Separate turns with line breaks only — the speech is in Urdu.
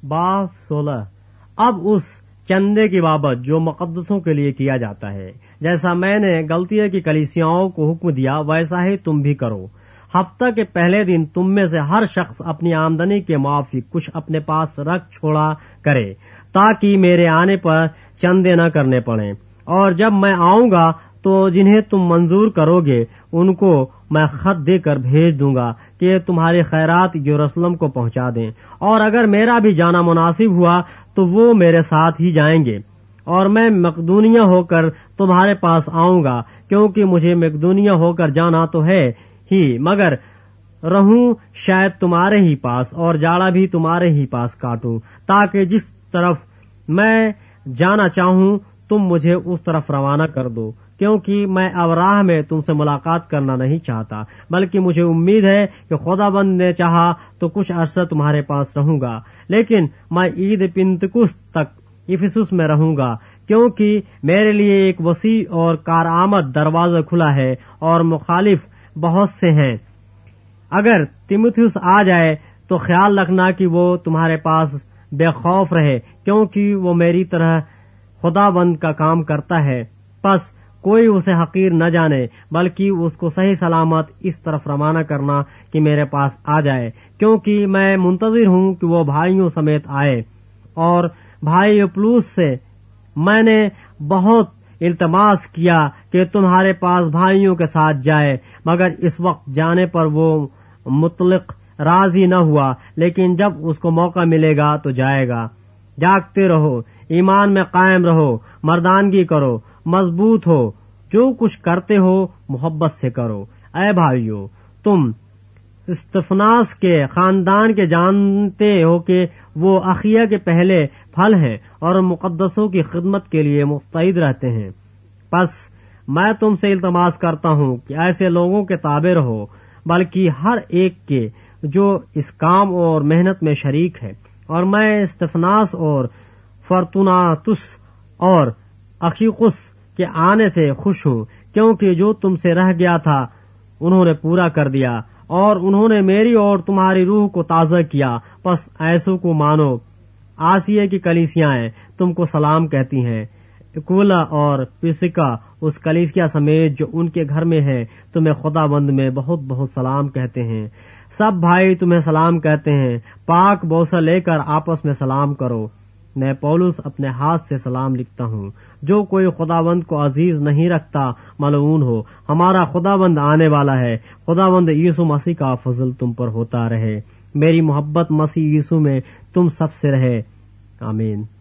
باب 16 اب اس چندے کی بابت جو مقدسوں کے لیے کیا جاتا ہے، جیسا میں نے غلطیہ کی کلیسیاؤں کو حکم دیا ویسا ہی تم بھی کرو۔ ہفتہ کے پہلے دن تم میں سے ہر شخص اپنی آمدنی کے موافق کچھ اپنے پاس رکھ چھوڑا کرے، تاکہ میرے آنے پر چندے نہ کرنے پڑیں، اور جب میں آؤں گا تو جنہیں تم منظور کرو گے ان کو میں خط دے کر بھیج دوں گا کہ تمہارے خیرات یروشلم کو پہنچا دیں، اور اگر میرا بھی جانا مناسب ہوا تو وہ میرے ساتھ ہی جائیں گے، اور میں مقدونیہ ہو کر تمہارے پاس آؤں گا، کیونکہ مجھے مقدونیہ ہو کر جانا تو ہے ہی، مگر رہوں شاید تمہارے ہی پاس اور جاڑا بھی تمہارے ہی پاس کاٹوں، تاکہ جس طرف میں جانا چاہوں تم مجھے اس طرف روانہ کر دو، کیونکہ میں اب راہ میں تم سے ملاقات کرنا نہیں چاہتا، بلکہ مجھے امید ہے کہ خداوند نے چاہا تو کچھ عرصہ تمہارے پاس رہوں گا، لیکن میں عید پنتکست تک افسس میں رہوں گا، کیونکہ میرے لیے ایک وسیع اور کارآمد دروازہ کھلا ہے اور مخالف بہت سے ہیں۔ اگر تیموتھیوس آ جائے تو خیال رکھنا کہ وہ تمہارے پاس بے خوف رہے، کیونکہ وہ میری طرح خداوند کا کام کرتا ہے، پس کوئی اسے حقیر نہ جانے، بلکہ اس کو صحیح سلامت اس طرف روانہ کرنا کہ میرے پاس آ جائے، کیونکہ میں منتظر ہوں کہ وہ بھائیوں سمیت آئے۔ اور بھائی اپلوس سے میں نے بہت التماس کیا کہ تمہارے پاس بھائیوں کے ساتھ جائے، مگر اس وقت جانے پر وہ مطلق راضی نہ ہوا، لیکن جب اس کو موقع ملے گا تو جائے گا۔ جاگتے رہو، ایمان میں قائم رہو، مردانگی کرو، مضبوط ہو، جو کچھ کرتے ہو محبت سے کرو۔ اے بھائیو، تم استفناس کے خاندان کے جانتے ہو کہ وہ اخیہ کے پہلے پھل ہیں اور مقدسوں کی خدمت کے لیے مستعد رہتے ہیں۔ پس میں تم سے التماس کرتا ہوں کہ ایسے لوگوں کے تابع رہو، بلکہ ہر ایک کے جو اس کام اور محنت میں شریک ہے۔ اور میں استفناس اور فرتوناتس اور اخیقس کے آنے سے خوش ہوں، کیونکہ جو تم سے رہ گیا تھا انہوں نے پورا کر دیا، اور انہوں نے میری اور تمہاری روح کو تازہ کیا۔ پس ایسو کو مانو۔ آسیہ کی کلیسیاں تم کو سلام کہتی ہیں۔ اکولا اور پرسکا اس کلیسیا سمیت جو ان کے گھر میں ہے تمہیں خداوند میں بہت بہت سلام کہتے ہیں۔ سب بھائی تمہیں سلام کہتے ہیں۔ پاک بوسہ لے کر آپس میں سلام کرو۔ میں پولس اپنے ہاتھ سے سلام لکھتا ہوں۔ جو کوئی خداوند کو عزیز نہیں رکھتا ملعون ہو۔ ہمارا خداوند آنے والا ہے۔ خداوند یسوع مسیح کا فضل تم پر ہوتا رہے۔ میری محبت مسیح یسوع میں تم سب سے رہے۔ آمین۔